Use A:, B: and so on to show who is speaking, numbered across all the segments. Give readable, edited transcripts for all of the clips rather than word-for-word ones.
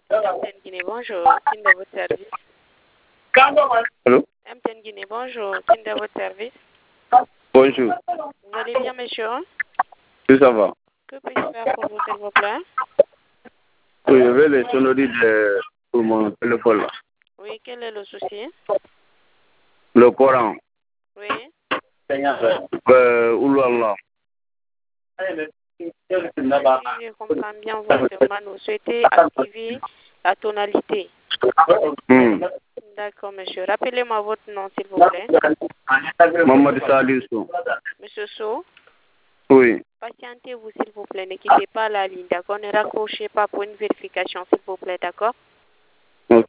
A: MTN Guinée, bonjour. Qui est de votre service?
B: Allô?
A: MTN Guinée, bonjour. Qui est de votre service?
B: Bonjour.
A: Vous allez bien, monsieur?
B: Oui, ça va.
A: Que puis-je faire pour vous, s'il vous plaît?
B: Oui, je vais les sonneries pour mon téléphone là.
A: Oui, quel est le souci?
B: Le Coran.
A: Oui.
B: Oulala.
A: Si je comprends bien votre demande, vous souhaitez activer la tonalité. D'accord, monsieur. Rappelez-moi votre nom, s'il vous plaît.
B: Mohamed Salissou.
A: Monsieur So,
B: Oui.
A: patientez-vous, s'il vous plaît. Ne quittez pas la ligne, d'accord? Ne raccrochez pas pour une vérification, s'il vous plaît, d'accord?
B: Ok.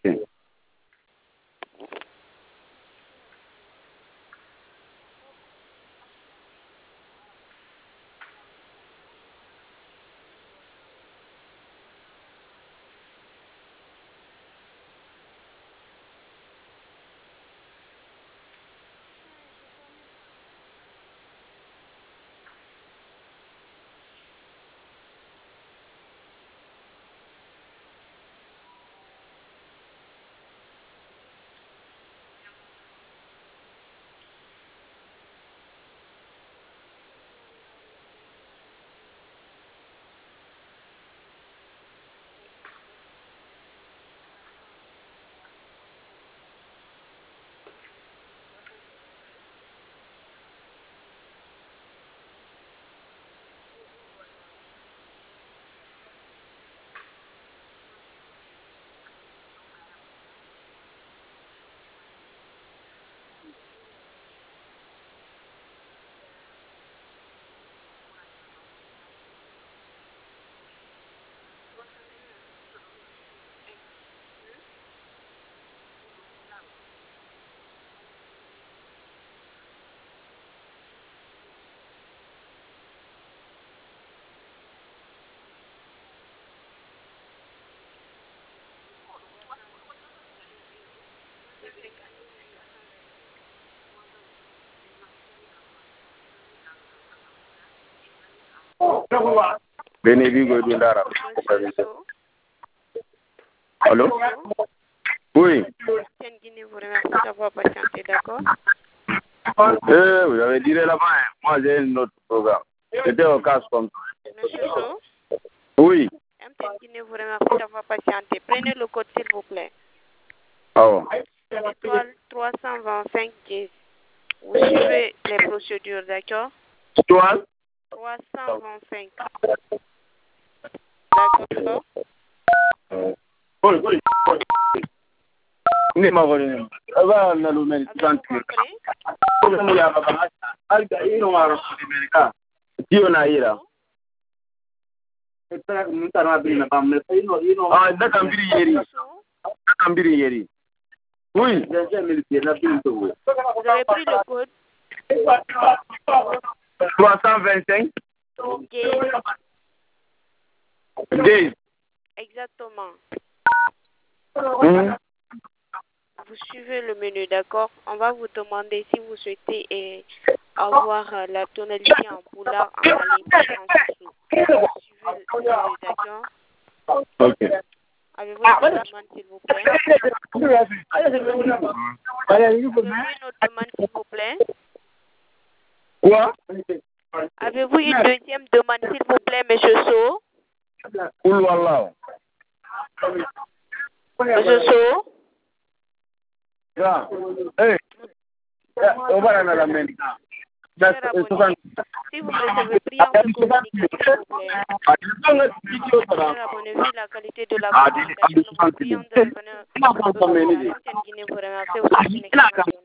B: Benevigo Dundara.
A: Monsieur So,
B: Allô? Oui.
A: MTN Guinée vous remercie d'avoir patienté, d'accord?
B: Vous avez dit là-bas, hein. Moi j'ai un autre programme. C'était au cas comme ça.
A: Monsieur So,
B: Oui.
A: MTN Guinée vous remercie d'avoir patienté. Prenez le code, s'il vous plaît.
B: Ah bon.
A: Étoile 325 10. Vous suivez les procédures, d'accord?
B: Étoile
A: 325. D'accord?
B: Ni ma volé. Aba na lumeni
A: Avez-vous compris?
B: Tio na ira. Ah, ndakambiri yeri. Ndakambiri yeri. Oui.
A: Vous avez pris le code
B: 325 10.
A: Exactement.
B: Hum.
A: Vous suivez le menu, d'accord? On va vous demander si vous souhaitez avoir la tonalité en boulard en ligne en dessous. Vous suivez le menu, d'accord?
B: Ok.
A: Avez-vous une autre demande, s'il vous plaît? Avez-vous une autre demande, s'il vous plaît?
B: Quoi?
A: Avez-vous une deuxième demande, s'il vous plaît, monsieur So?
B: Oulala.
A: Monsieur So?
B: Hey. On va dans l'Amérique.
A: Cher abonné, si vous recevez prière de communiquer, s'il vous plaît. Cher abonné, vu la qualité de la communication, nous vous prions de revenir au MTN Guinée vous remercie.